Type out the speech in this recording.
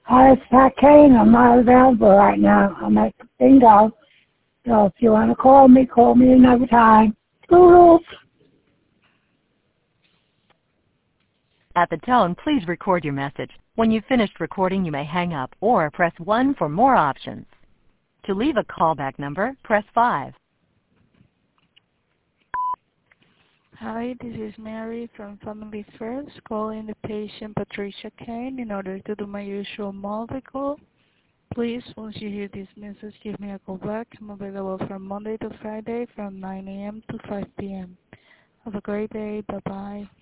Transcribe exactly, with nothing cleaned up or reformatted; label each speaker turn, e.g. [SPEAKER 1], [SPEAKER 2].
[SPEAKER 1] Hi, it's Pat Kane. I'm not available right now. I'm at bingo. So if you want to call me, call me another time. Toodles.
[SPEAKER 2] At the tone, please record your message. When you've finished recording, you may hang up or press one for more options. To leave a callback number, press five.
[SPEAKER 3] Hi, this is Mary from Family First, calling the patient Patricia Kane in order to do my usual multi call. Please, once you hear this message, give me a call back. I'm available from Monday to Friday from nine A M to five P M Have a great day. Bye-bye.